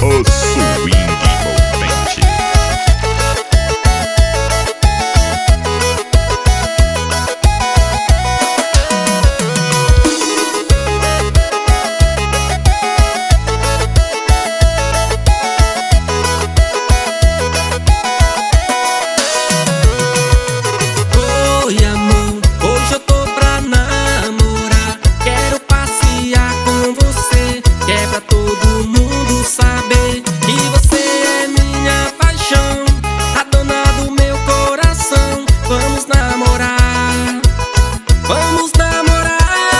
O swing envolvente. Oi amor, hoje eu tô pra namorar. Quero passear com você, que é pra todo mundo saber que você é minha paixão, a dona do meu coração. Vamos namorar, vamos namorar.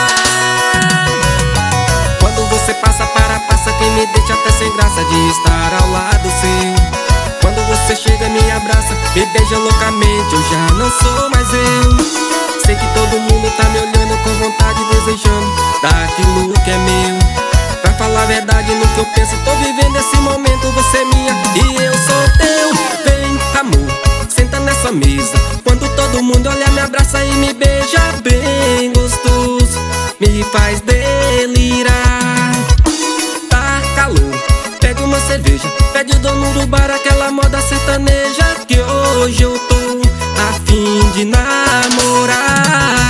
Quando você passa, quem me deixa até sem graça de estar ao lado seu. Quando você chega e me abraça, me beija loucamente, eu já não sou mais eu. Sei que todo mundo tá me olhando com vontade, desejando daquilo que é meu. Pra falar a verdade no que eu penso, tô vivendo esse momento. Você é minha e eu sou teu. Vem amor, senta nessa mesa. Quando todo mundo olha, me abraça e me beija bem gostoso, me faz delirar. Tá calor, pega uma cerveja, pede o dono do bar aquela moda sertaneja, que hoje eu tô a fim de namorar.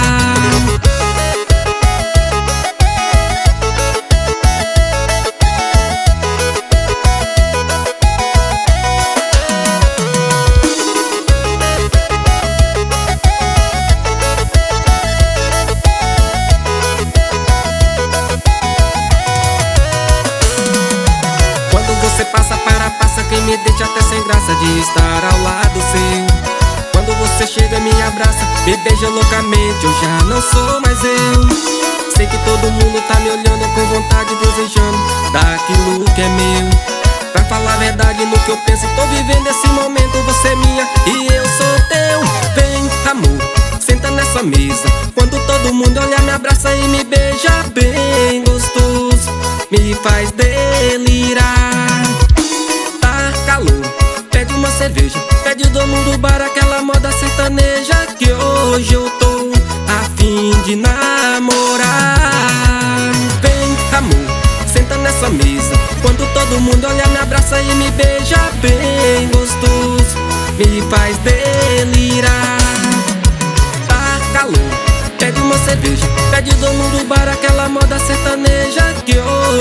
Você passa, quem me deixa até sem graça de estar ao lado seu. Quando você chega e me abraça, me beija loucamente, eu já não sou mais eu. Sei que todo mundo tá me olhando com vontade, desejando daquilo que é meu. Pra falar a verdade no que eu penso, tô vivendo esse momento. Você é minha e eu sou teu. Vem amor, senta nessa mesa. Quando todo mundo olha, me abraça e me beija bem gostoso, me faz delirar. Pede uma cerveja, pede o dono do bar aquela moda sertaneja, que hoje eu tô a fim de namorar. Vem amor, senta nessa mesa. Quando todo mundo olha, me abraça e me beija bem gostoso, me faz delirar. Tá calor, pede uma cerveja, pede o dono do bar aquela moda sertaneja, que hoje